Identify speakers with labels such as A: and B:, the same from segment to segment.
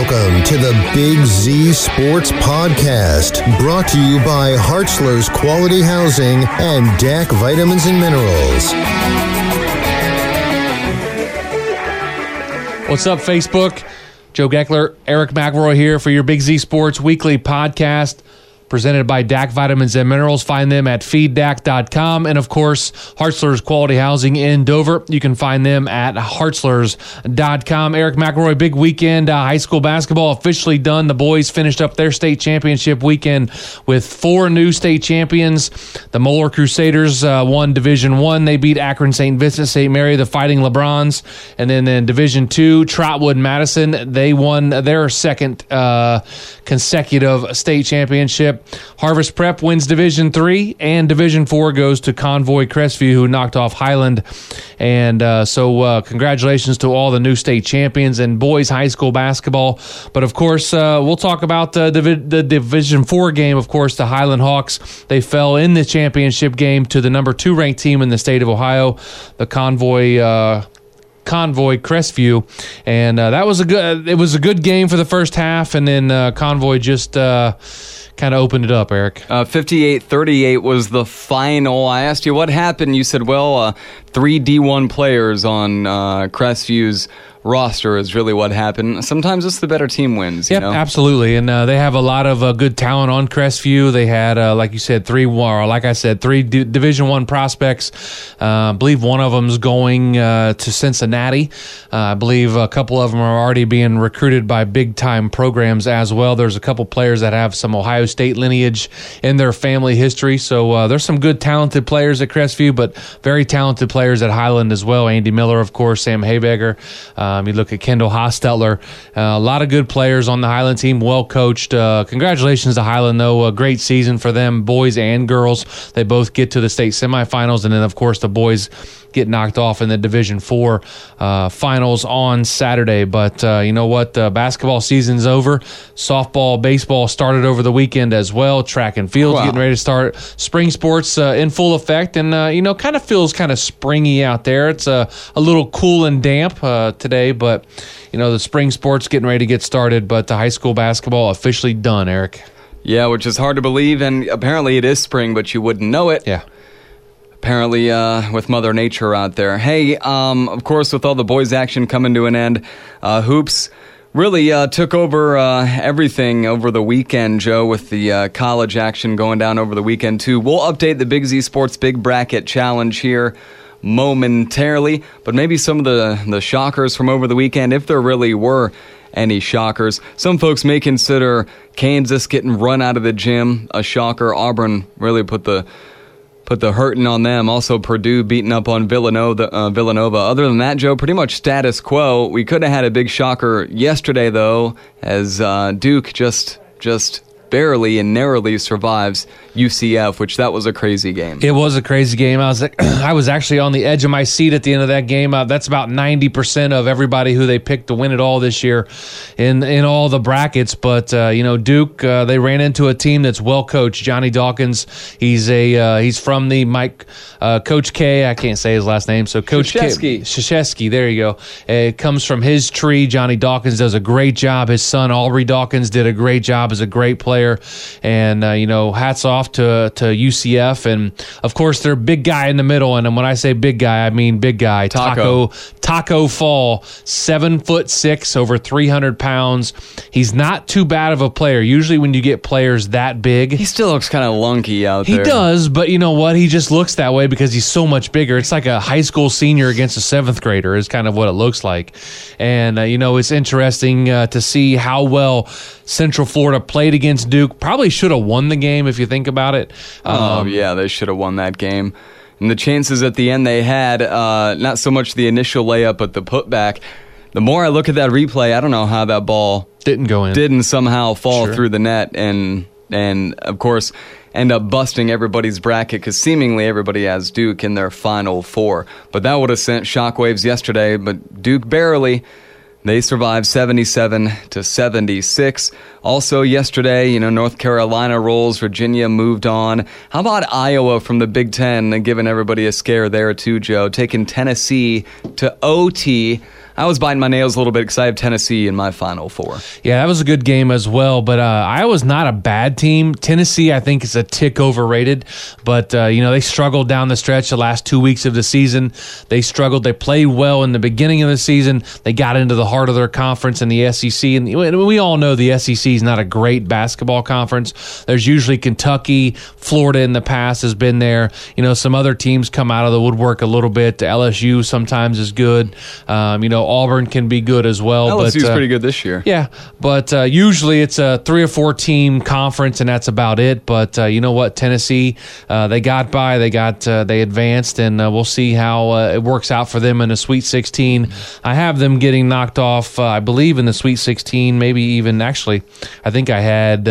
A: Welcome to the Big Z Sports Podcast, brought to you by Hartzler's Quality Housing and DAC Vitamins and Minerals.
B: What's up, Facebook? Joe Geckler, Eric McElroy here for your Big Z Sports Weekly Podcast, presented by DAC Vitamins and Minerals. Find them at feeddac.com. And, of course, Hartzler's Quality Housing in Dover. You can find them at hartzlers.com. Eric McElroy, big weekend. High school basketball officially done. The boys finished up their state championship weekend with 4 new state champions. The Moeller Crusaders won Division I. They beat Akron St. Vincent St. Mary, the Fighting LeBrons. And then in Division II, Trotwood Madison, they won their second consecutive state championship. Harvest Prep wins Division III, and Division IV goes to Convoy Crestview, who knocked off Highland. And so congratulations to all the new state champions in boys high school basketball. But, of course, we'll talk about the Division IV game. Of course, the Highland Hawks, they fell in the championship game to the number 2 ranked team in the state of Ohio, the Convoy Crestview, and that was a good game for the first half, and then Convoy just kind of opened it up, Eric.
C: 58-38 was the final. I asked you what happened. You said, well, 3 D1 players on Crestview's roster is really what happened. Sometimes it's the better team wins.
B: Yep, absolutely. And they have a lot of good talent on Crestview. They had, like you said, 3 Division I prospects. I believe one of them's going to Cincinnati. I believe a couple of them are already being recruited by big-time programs as well. There's a couple players that have some Ohio State lineage in their family history. So there's some good, talented players at Crestview, but very talented players at Highland as well. Andy Miller, of course, Sam Hayberger. You look at Kendall Hostetler. A lot of good players on the Highland team, well coached. Congratulations to Highland, though. A great season for them, boys and girls. They both get to the state semifinals, and then, of course, the boys get knocked off in the Division IV finals on Saturday. But you know what? Basketball season's over. Softball, baseball started over the weekend as well. Track and field's getting ready to start. Spring sports in full effect, and kind of feels kind of springy out there. It's a little cool and damp today, but the spring sports getting ready to get started. But the high school basketball officially done, Eric.
C: Yeah, which is hard to believe, and apparently it is spring, but you wouldn't know it.
B: Yeah.
C: Apparently, with Mother Nature out there. Hey, of course, with all the boys' action coming to an end, hoops really took over everything over the weekend, Joe, with the college action going down over the weekend, too. We'll update the Big Z Sports Big Bracket Challenge here momentarily, but maybe some of the shockers from over the weekend, if there really were any shockers. Some folks may consider Kansas getting run out of the gym a shocker. Auburn really put the hurting on them. Also, Purdue beating up on Villanova. Other than that, Joe, pretty much status quo. We could have had a big shocker yesterday, though, as Duke just barely and narrowly survives UCF, which that was a crazy game.
B: It was a crazy game. I was actually on the edge of my seat at the end of that game. That's about 90% of everybody who they picked to win it all this year in all the brackets. But Duke, they ran into a team that's well coached. Johnny Dawkins, he's from the Coach K. I can't say his last name, so Coach Krzyzewski. There you go. It comes from his tree. Johnny Dawkins does a great job. His son Aubrey Dawkins did a great job as a great player. And hats off to UCF, and of course their big guy in the middle. And when I say big guy, I mean big guy. Taco Fall, 7'6", over 300 pounds. He's not too bad of a player. Usually when you get players that big,
C: he still looks kind of lunky out there.
B: He does, but you know what? He just looks that way because he's so much bigger. It's like a high school senior against a 7th grader is kind of what it looks like. And it's interesting to see how well Central Florida played against Duke. Probably should have won the game if you think about it.
C: Yeah, they should have won that game. And the chances at the end they had, not so much the initial layup, but the putback. The more I look at that replay, I don't know how that ball didn't somehow fall through the net and of course end up busting everybody's bracket because seemingly everybody has Duke in their Final Four. But that would have sent shockwaves yesterday, but Duke barely. They survived 77-76. Also yesterday, North Carolina rolls. Virginia moved on. How about Iowa from the Big Ten, giving everybody a scare there too, Joe, taking Tennessee to OT. I was biting my nails a little bit because I have Tennessee in my Final Four.
B: Yeah, that was a good game as well, but Iowa's not a bad team. Tennessee, I think, is a tick overrated, but they struggled down the stretch the last 2 weeks of the season. They struggled. They played well in the beginning of the season. They got into the heart of their conference in the SEC, and we all know the SEC is not a great basketball conference. There's usually Kentucky, Florida in the past has been there. Some other teams come out of the woodwork a little bit. LSU sometimes is good. Auburn can be good as well.
C: LSU's pretty good this year.
B: Yeah, but usually it's a 3 or 4 team conference, and that's about it. But you know what, Tennessee, they got by, they advanced, and we'll see how it works out for them in the Sweet 16. I have them getting knocked off, I believe, in the Sweet 16. Maybe even actually, I think I had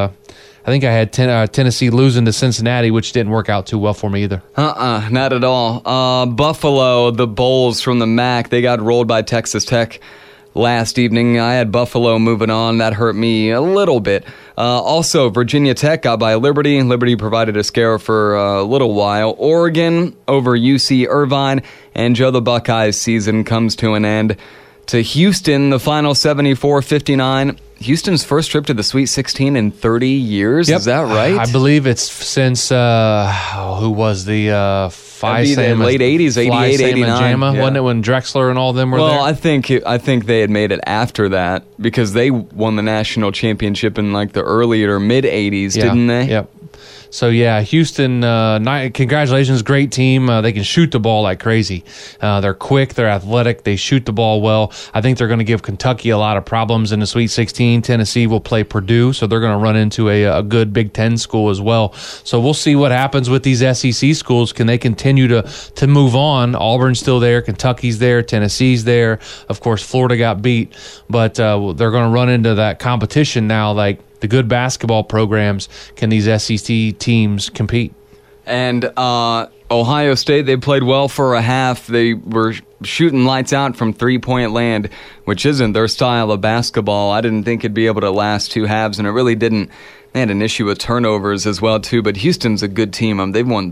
B: Tennessee losing to Cincinnati, which didn't work out too well for me either.
C: Not at all. Buffalo, the Bulls from the MAC, they got rolled by Texas Tech last evening. I had Buffalo moving on. That hurt me a little bit. Also, Virginia Tech got by Liberty. Liberty provided a scare for a little while. Oregon over UC Irvine. And Joe, the Buckeyes season comes to an end. To Houston, the final 74-59. Houston's first trip to the Sweet 16 in 30 years.
B: Yep.
C: Is that right?
B: I believe it's since, who was the
C: late 80s, 88, 89.
B: Yeah. Wasn't it when Drexler and all of them were there?
C: Well, I think they had made it after that because they won the national championship in like the early or mid 80s, didn't they?
B: Yep. So, yeah, Houston, congratulations, great team. They can shoot the ball like crazy. They're quick, they're athletic, they shoot the ball well. I think they're going to give Kentucky a lot of problems in the Sweet 16. Tennessee will play Purdue, so they're going to run into a good Big Ten school as well. So we'll see what happens with these SEC schools. Can they continue to move on? Auburn's still there, Kentucky's there, Tennessee's there. Of course, Florida got beat, but they're going to run into that competition now, like, the good basketball programs. Can these SEC teams compete?
C: And Ohio State, they played well for a half. They were shooting lights out from three-point land, which isn't their style of basketball. I didn't think it'd be able to last 2 halves, and it really didn't. They had an issue with turnovers as well, too, but Houston's a good team. They've won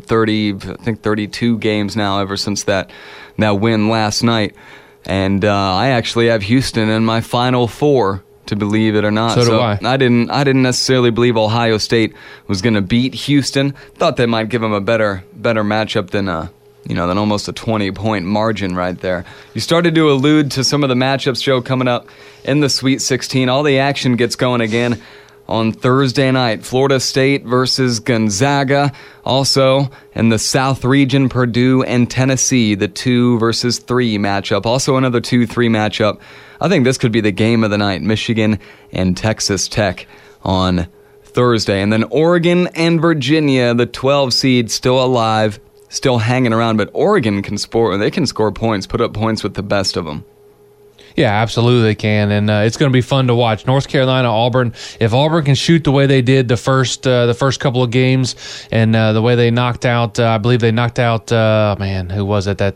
C: 32 games now ever since that win last night. And I actually have Houston in my Final Four, to believe it or not.
B: So do I.
C: I didn't necessarily believe Ohio State was going to beat Houston. Thought they might give them a better matchup than almost a 20-point margin right there. You started to allude to some of the matchups, Joe, coming up in the Sweet 16. All the action gets going again on Thursday night. Florida State versus Gonzaga. Also in the South region, Purdue and Tennessee, the 2 versus 3 matchup. Also another 2-3 matchup. I think this could be the game of the night. Michigan and Texas Tech on Thursday. And then Oregon and Virginia, the 12 seed, still alive, still hanging around. But Oregon can score points, put up points with the best of them.
B: Yeah, absolutely they can, and it's going to be fun to watch. North Carolina, Auburn. If Auburn can shoot the way they did the first couple of games, and the way they knocked out, I believe they knocked out, who was it?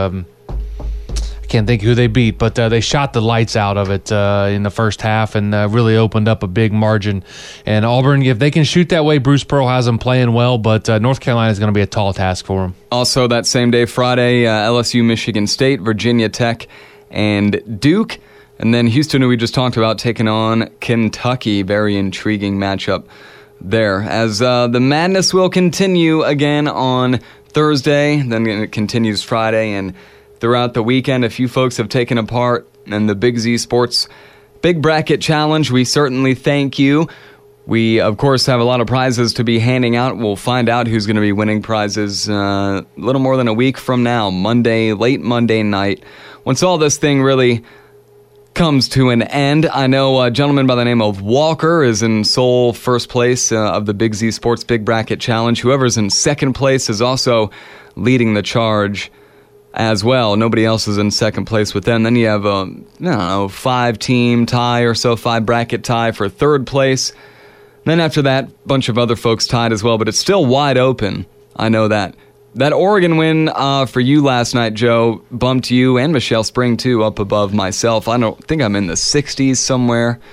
B: I can't think who they beat, but they shot the lights out of it in the first half and really opened up a big margin. And Auburn, if they can shoot that way, Bruce Pearl has them playing well, but North Carolina is going to be a tall task for them.
C: Also that same day, Friday, LSU, Michigan State, Virginia Tech, and Duke. And then Houston, who we just talked about, taking on Kentucky. Very intriguing matchup there. As the madness will continue again on Thursday, then it continues Friday, and throughout the weekend, a few folks have taken a part in the Big Z Sports Big Bracket Challenge. We certainly thank you. We, of course, have a lot of prizes to be handing out. We'll find out who's going to be winning prizes a little more than a week from now, late Monday night. Once all this thing really comes to an end, I know a gentleman by the name of Walker is in sole first place of the Big Z Sports Big Bracket Challenge. Whoever's in second place is also leading the charge as well. Nobody else is in second place with them. Then you have a 5-team tie or so, 5-bracket tie for third place. Then after that, a bunch of other folks tied as well, but it's still wide open. I know that. That Oregon win for you last night, Joe, bumped you and Michelle Spring, too, up above myself. I don't think I'm in the 60s somewhere.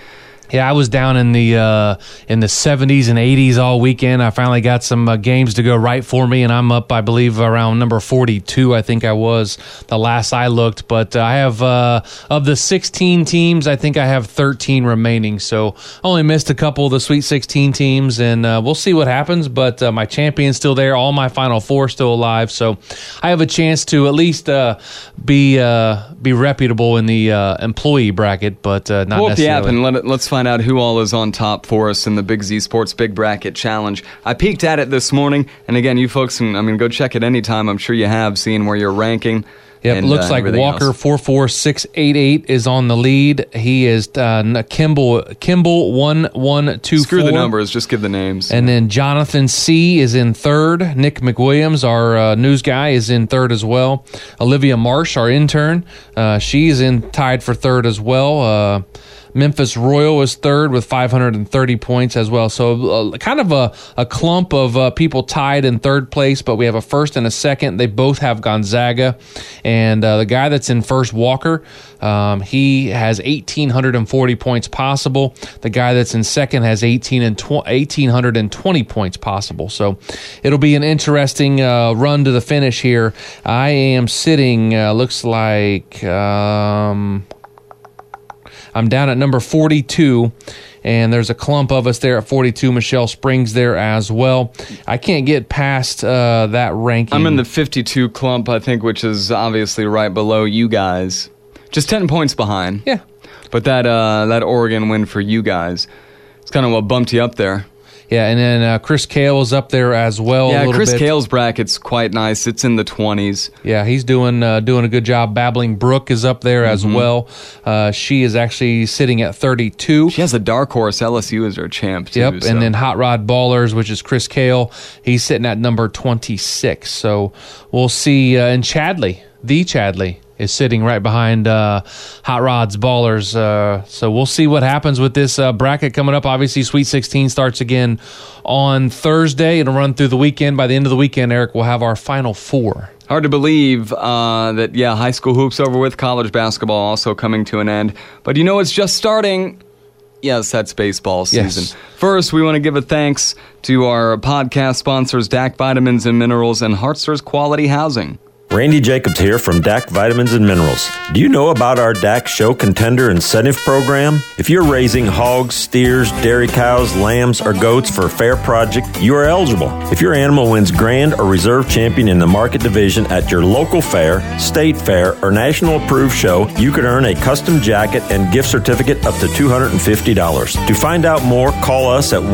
B: Yeah, I was down in the 70s and 80s all weekend. I finally got some games to go right for me, and I'm up, I believe, around number 42, I think I was the last I looked. But I have, of the 16 teams, I think I have 13 remaining. So only missed a couple of the Sweet 16 teams, and we'll see what happens. But my champion's still there. All my Final Four still alive. So I have a chance to at least be reputable in the employee bracket, but not
C: pull up
B: necessarily.
C: the app and let's find out who all is on top for us in the Big Z Sports Big Bracket Challenge. I peeked at it this morning, and again, you folks can, go check it anytime. I'm sure you have, seeing where you're ranking.
B: Yep, and, looks like Walker 44688 is on the lead. He is Kimball 1124.
C: Screw the numbers, just give the names.
B: And then Jonathan C is in third. Nick McWilliams, our news guy, is in third as well. Olivia Marsh, our intern, she is tied for third as well. Memphis Royal is third with 530 points as well. So kind of a clump of people tied in third place, but we have a first and a second. They both have Gonzaga. And the guy that's in first, Walker, he has 1,840 points possible. The guy that's in second has 1,820 points possible. So it'll be an interesting run to the finish here. I am sitting, looks like... I'm down at number 42, and there's a clump of us there at 42. Michelle Springs there as well. I can't get past that ranking.
C: I'm in the 52 clump, I think, which is obviously right below you guys. Just 10 points behind.
B: Yeah.
C: But that Oregon win for you guys, it's kind of what bumped you up there.
B: Yeah, and then Chris Cale is up there as well.
C: Yeah, Chris Cale's bracket's quite nice. It's in the 20s.
B: Yeah, he's doing a good job. Babbling Brook is up there as well. She is actually sitting at 32.
C: She has a dark horse. LSU is her champ, too.
B: Yep, and then Hot Rod Ballers, which is Chris Cale, he's sitting at number 26. So we'll see. And Chadley, the Chadley, is sitting right behind Hot Rod's Ballers. So we'll see what happens with this bracket coming up. Obviously, Sweet 16 starts again on Thursday. It'll run through the weekend. By the end of the weekend, Eric, we'll have our Final Four.
C: Hard to believe that, high school hoops over with, college basketball also coming to an end. But it's just starting. Yes, that's baseball season.
B: Yes.
C: First, we want to give a thanks to our podcast sponsors, DAC Vitamins and Minerals and Hartzler's Quality Housing.
D: Randy Jacobs here from DAC Vitamins and Minerals. Do you know about our DAC Show Contender Incentive Program? If you're raising hogs, steers, dairy cows, lambs, or goats for a fair project, you are eligible. If your animal wins Grand or Reserve Champion in the Market Division at your local fair, state fair, or national approved show, you could earn a custom jacket and gift certificate up to $250. To find out more, call us at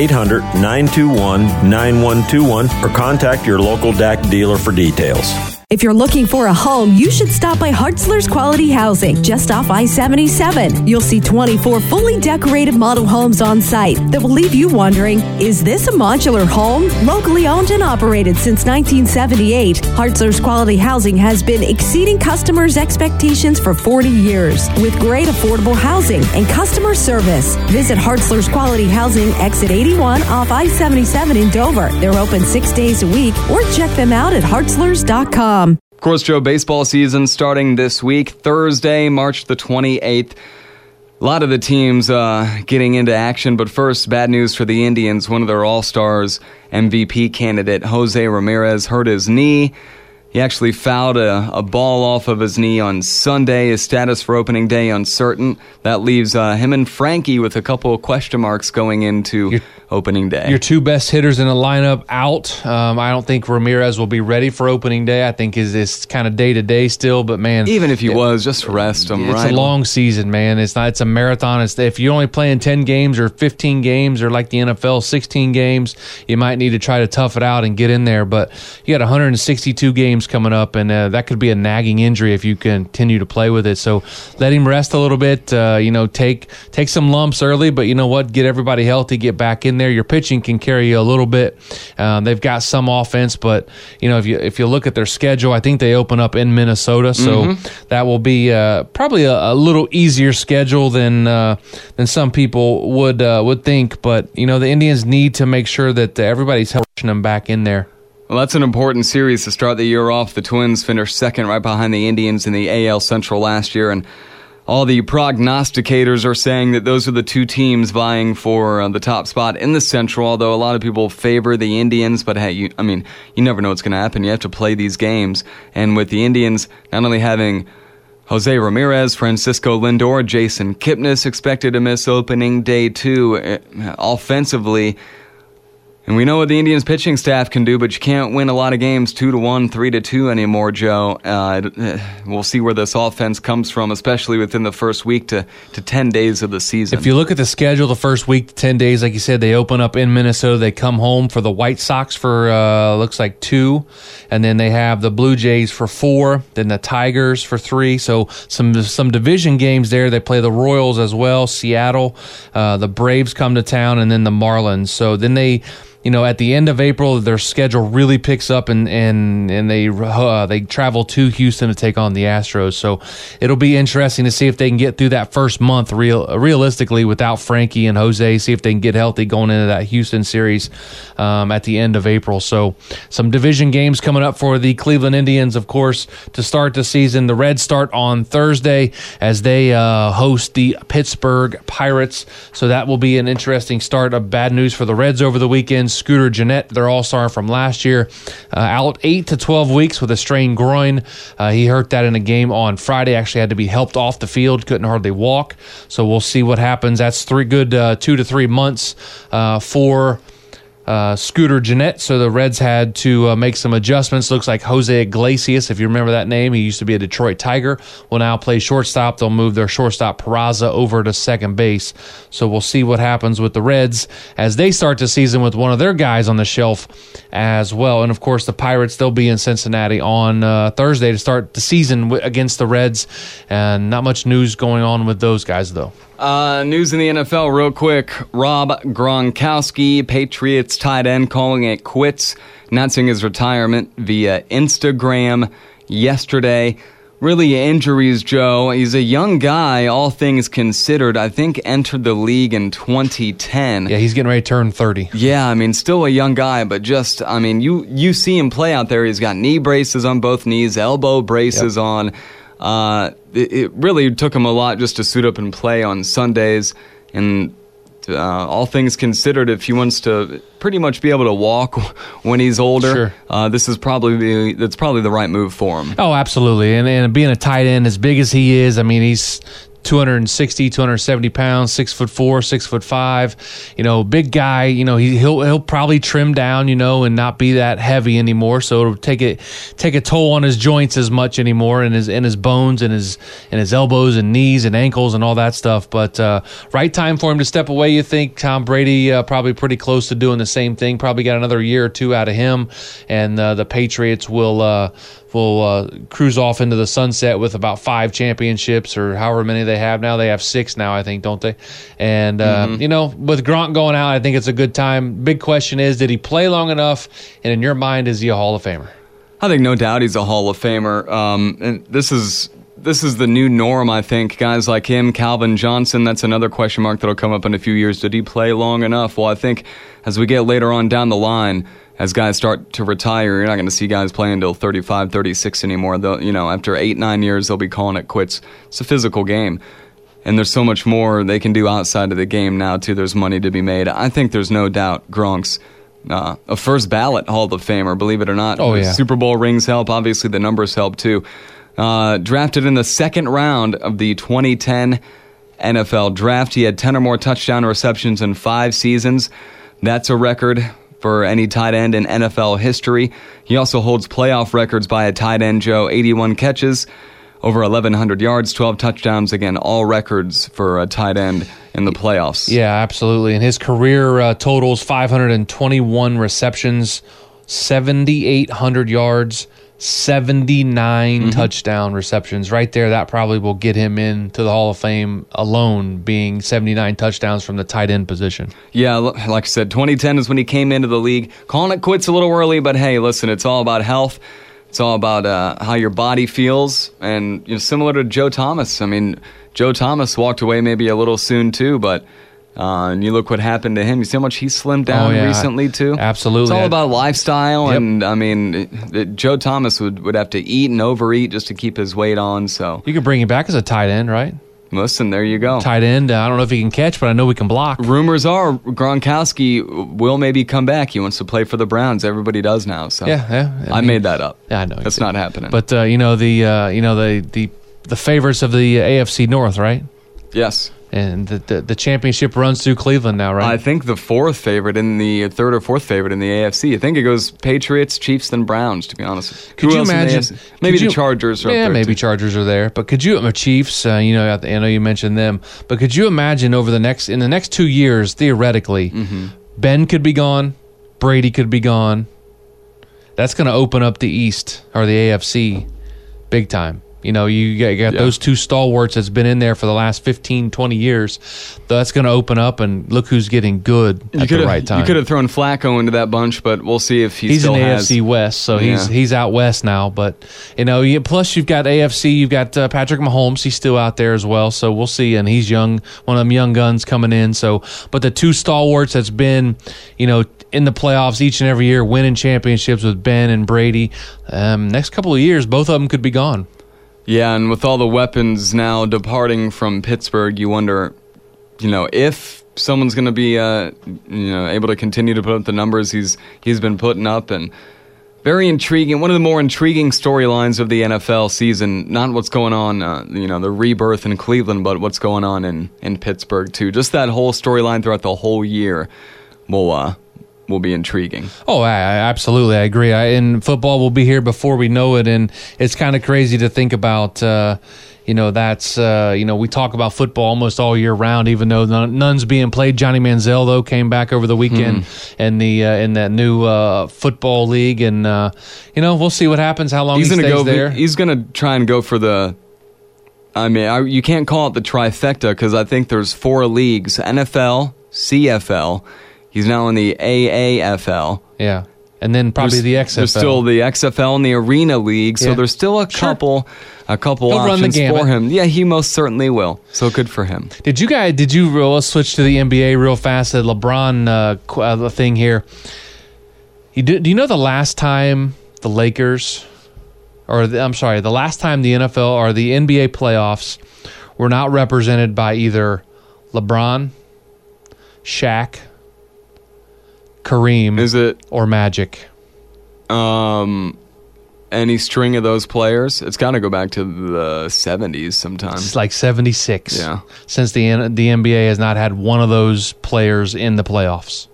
D: 1-800-921-9121 or contact your local DAC dealer for details.
E: If you're looking for a home, you should stop by Hartzler's Quality Housing, just off I-77. You'll see 24 fully decorated model homes on site that will leave you wondering, is this a modular home? Locally owned and operated since 1978, Hartzler's Quality Housing has been exceeding customers' expectations for 40 years with great affordable housing and customer service. Visit Hartzler's Quality Housing, exit 81 off I-77 in Dover. They're open 6 days a week, or check them out at hartzlers.com.
C: Of course, Joe, baseball season starting this week, Thursday, March the 28th. A lot of the teams getting into action, but first, bad news for the Indians. One of their All-Stars MVP candidate, Jose Ramirez, hurt his knee. He actually fouled a ball off of his knee on Sunday. His status for opening day uncertain. That leaves him and Frankie with a couple of question marks going into opening day.
B: Your two best hitters in the lineup out. I don't think Ramirez will be ready for opening day. I think it's kind of day-to-day still, but man.
C: Even if he was, just rest him,
B: right? It's a long season, man. It's a marathon. If you're only playing 10 games or 15 games or like the NFL, 16 games, you might need to try to tough it out and get in there. But you got 162 games coming up, and that could be a nagging injury if you continue to play with it. So let him rest a little bit. Take some lumps early, but you know what? Get everybody healthy, get back in there. Your pitching can carry you a little bit. They've got some offense, but if you look at their schedule, I think they open up in Minnesota, so that will be probably a little easier schedule than some people would think. But the Indians need to make sure that everybody's pushing them back in there.
C: Well, that's an important series to start the year off. The Twins finished second right behind the Indians in the AL Central last year, and all the prognosticators are saying that those are the two teams vying for the top spot in the Central, although a lot of people favor the Indians. But hey, you never know what's going to happen. You have to play these games. And with the Indians not only having Jose Ramirez, Francisco Lindor, Jason Kipnis expected to miss opening day 2 offensively. And we know what the Indians pitching staff can do, but you can't win a lot of games 2-1, 3-2 anymore, Joe. We'll see where this offense comes from, especially within the first week to 10 days of the season.
B: If you look at the schedule, the first week to 10 days, like you said, they open up in Minnesota. They come home for the White Sox for, looks like 2. And then they have the Blue Jays for 4. Then the Tigers for 3. So some division games there. They play the Royals as well, Seattle. The Braves come to town, and then the Marlins. So then they... at the end of April, their schedule really picks up, and they travel to Houston to take on the Astros. So it'll be interesting to see if they can get through that first month realistically without Frankie and Jose. See if they can get healthy going into that Houston series at the end of April. So some division games coming up for the Cleveland Indians, of course, to start the season. The Reds start on Thursday as they host the Pittsburgh Pirates. So that will be an interesting start. Of bad news for the Reds over the weekend. Scooter Gennett, their all-star from last year, out 8 to 12 weeks with a strained groin. He hurt that in a game on Friday. Actually had to be helped off the field. Couldn't hardly walk. So we'll see what happens. That's 2 to 3 months for Scooter Gennett. So the Reds had to make some adjustments. Looks like Jose Iglesias, if you remember that name, he used to be a Detroit Tiger, will now play shortstop. They'll move their shortstop Peraza over to second base. So we'll see what happens with the Reds as they start the season with one of their guys on the shelf as well. And of course the Pirates, they'll be in Cincinnati on Thursday to start the season against the Reds. And not much news going on with those guys though.
C: News in the NFL real quick. Rob Gronkowski, Patriots tight end, calling it quits, announcing his retirement via Instagram yesterday. Really injuries, Joe. He's a young guy, all things considered. I think entered the league in 2010.
B: Yeah, he's getting ready to turn 30.
C: Yeah, still a young guy, but just, you see him play out there. He's got knee braces on both knees, elbow braces on. It really took him a lot just to suit up and play on Sundays. And all things considered, if he wants to pretty much be able to walk when he's older, this is probably the right move for him. Oh,
B: absolutely. And being a tight end as big as he is, he's 260, 270 pounds, 6'4", 6'5", big guy, he'll probably trim down, and not be that heavy anymore. So it'll take a toll on his joints as much anymore, and his bones and his elbows and knees and ankles and all that stuff. But right time for him to step away, you think. Tom Brady probably pretty close to doing the same thing. Probably got another year or 2 out of him, and the Patriots will cruise off into the sunset with about 5 championships or however many they have now. They have 6 now, I think, don't they? And, with Gronk going out, I think it's a good time. Big question is, did he play long enough? And in your mind, is he a Hall of Famer?
C: I think no doubt he's a Hall of Famer. And this is the new norm, I think. Guys like him, Calvin Johnson, that's another question mark that'll come up in a few years. Did he play long enough? Well, I think as we get later on down the line, as guys start to retire, you're not going to see guys playing until 35, 36 anymore. After 8, 9 years, they'll be calling it quits. It's a physical game. And there's so much more they can do outside of the game now, too. There's money to be made. I think there's no doubt Gronk's a first ballot Hall of Famer, believe it or not.
B: Oh, yeah.
C: Super Bowl rings help. Obviously, the numbers help, too. Drafted in the second round of the 2010 NFL Draft. He had 10 or more touchdown receptions in 5 seasons. That's a record for any tight end in NFL history. He also holds playoff records by a tight end, Joe. 81 catches, over 1,100 yards, 12 touchdowns. Again, all records for a tight end in the playoffs.
B: Yeah, absolutely. And his career totals 521 receptions, 7,800 yards, 79 touchdown receptions. Right there, that probably will get him into the Hall of Fame alone, being 79 touchdowns from the tight end position.
C: Yeah, like I said, 2010 is when he came into the league. Calling it quits a little early, but hey, listen, it's all about health. It's all about how your body feels. And similar to Joe Thomas. Joe Thomas walked away maybe a little soon too, but and you look what happened to him. You see how much he slimmed down recently, too?
B: Absolutely.
C: It's all about lifestyle, and, Joe Thomas would have to eat and overeat just to keep his weight on. So
B: you could bring him back as a tight end, right?
C: Listen, there you go.
B: Tight end. I don't know if he can catch, but I know we can block.
C: Rumors are Gronkowski will maybe come back. He wants to play for the Browns. Everybody does now. So
B: Yeah.
C: I made that up.
B: Yeah, I know.
C: That's not happening.
B: But the favorites of the AFC North, right?
C: Yes.
B: And the championship runs through Cleveland now, right?
C: I think the third or fourth favorite in the AFC. I think it goes Patriots, Chiefs, then Browns, to be honest.
B: Could you imagine?
C: Maybe the Chargers are up there.
B: Maybe
C: too.
B: Chargers are there. But could you, Chiefs, I know you mentioned them, but could you imagine in the next 2 years, theoretically, Ben could be gone, Brady could be gone. That's going to open up the East or the AFC big time. You got those two stalwarts that's been in there for the last 15, 20 years. That's going to open up, and look who's getting good at the right time.
C: You could have thrown Flacco into that bunch, but we'll see if
B: he's
C: still
B: in the
C: has.
B: AFC West, so he's out west now. But plus you've got AFC, you've got Patrick Mahomes. He's still out there as well, so we'll see. And he's young, one of them young guns coming in. So, but the two stalwarts that's been, in the playoffs each and every year, winning championships with Ben and Brady. Next couple of years, both of them could be gone.
C: Yeah, and with all the weapons now departing from Pittsburgh, you wonder, if someone's going to be, able to continue to put up the numbers he's been putting up. And very intriguing. One of the more intriguing storylines of the NFL season, not what's going on, the rebirth in Cleveland, but what's going on in Pittsburgh, too. Just that whole storyline throughout the whole year will be intriguing.
B: Oh, absolutely. I agree. And football will be here before we know it. And it's kind of crazy to think about, we talk about football almost all year round, even though none's being played. Johnny Manziel, though, came back over the weekend in that new football league. And, we'll see what happens, how long he stays there.
C: He's going to try and go for you can't call it the trifecta because I think there's 4 leagues, NFL, CFL. He's now in the AAFL.
B: Yeah. And then probably the XFL.
C: There's still the XFL and the Arena League, so there's still a couple options for him. Yeah, he most certainly will. So good for him.
B: Let's switch to the NBA real fast, the LeBron thing here. Do you know the last time the Lakers, the last time the NFL or the NBA playoffs were not represented by either LeBron, Shaq, Kareem, or Magic?
C: Any string of those players? It's got to go back to the 70s sometime.
B: It's like 76.
C: Yeah.
B: Since the NBA has not had one of those players in the playoffs.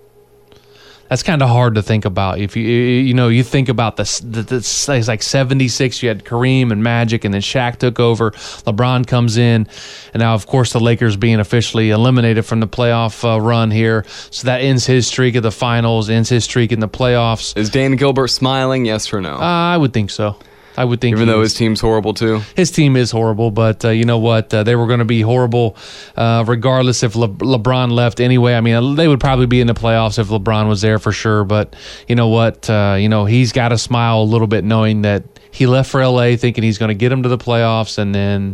B: That's kind of hard to think about. If you think about it's like 76, you had Kareem and Magic, and then Shaq took over. LeBron comes in, and now, of course, the Lakers being officially eliminated from the playoff run here. So that ends his streak of the finals, ends his streak in the playoffs.
C: Is Dan Gilbert smiling, yes or no?
B: I would think so. I would think,
C: even though his team's horrible too.
B: His team is horrible, but you know what? They were going to be horrible regardless if LeBron left anyway. I mean, they would probably be in the playoffs if LeBron was there for sure. But you know what? He's got to smile a little bit knowing that he left for LA thinking he's going to get him to the playoffs, and then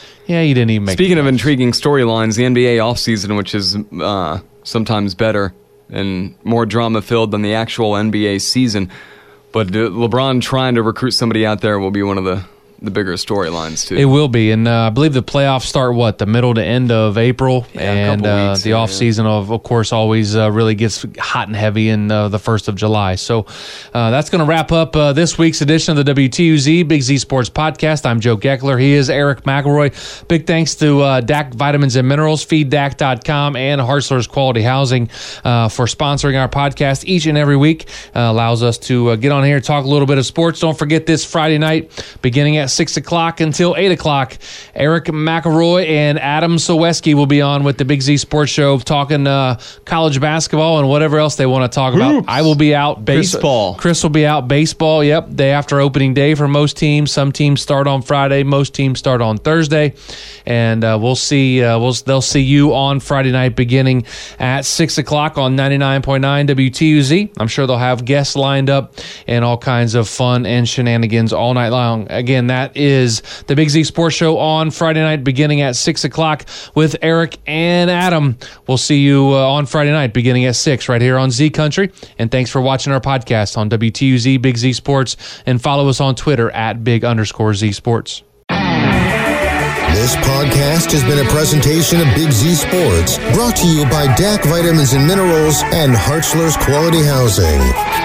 B: he didn't even make.
C: Speaking of intriguing storylines, the NBA offseason, which is sometimes better and more drama filled than the actual NBA season. But LeBron trying to recruit somebody out there will be one of the bigger storylines, too.
B: It will be. And I believe the playoffs start, the middle to end of April?
C: And weeks,
B: the offseason, of course, always really gets hot and heavy in the 1st of July. So that's going to wrap up this week's edition of the WTUZ Big Z Sports Podcast. I'm Joe Geckler. He is Eric McElroy. Big thanks to DAC Vitamins and Minerals, feeddac.com, and Hartzler's Quality Housing for sponsoring our podcast each and every week. Allows us to get on here and talk a little bit of sports. Don't forget this Friday night, beginning at 6 o'clock until 8 o'clock, Eric McElroy and Adam Soweski will be on with the Big Z Sports Show talking college basketball and whatever else they want to talk about. I will be out.
C: Baseball.
B: Chris will be out. Baseball, yep. Day after opening day for most teams. Some teams start on Friday. Most teams start on Thursday. And we'll see. They'll see you on Friday night beginning at 6 o'clock on 99.9 WTUZ. I'm sure they'll have guests lined up and all kinds of fun and shenanigans all night long. Again, that is the Big Z Sports Show on Friday night beginning at 6 o'clock with Eric and Adam. We'll see you on Friday night beginning at 6 right here on Z Country. And thanks for watching our podcast on WTUZ Big Z Sports, and follow us on Twitter at Big_Z Sports.
A: This podcast has been a presentation of Big Z Sports, brought to you by DAC Vitamins and Minerals and Hartzler's Quality Housing.